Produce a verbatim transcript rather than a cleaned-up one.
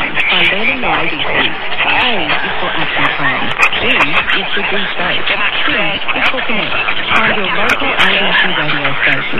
by learning the A B Cs. A is for action plan. B is for D state. C is for connect. Find your local A B C radio station.